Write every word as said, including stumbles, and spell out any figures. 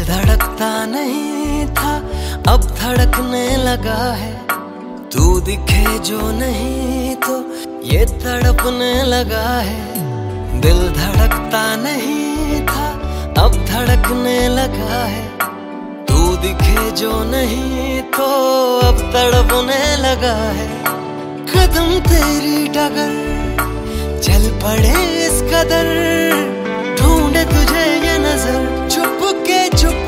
धड़कता नहीं था अब धड़कने लगा है, तू दिखे जो नहीं तो ये तड़पने लगा है। दिल धड़कता नहीं था अब धड़कने लगा है, तू दिखे जो नहीं तो अब तड़पने लगा है। कदम तेरी डगर चल पड़े इस कदर, ढूंढे तुझे ये नजर, चुप के चुप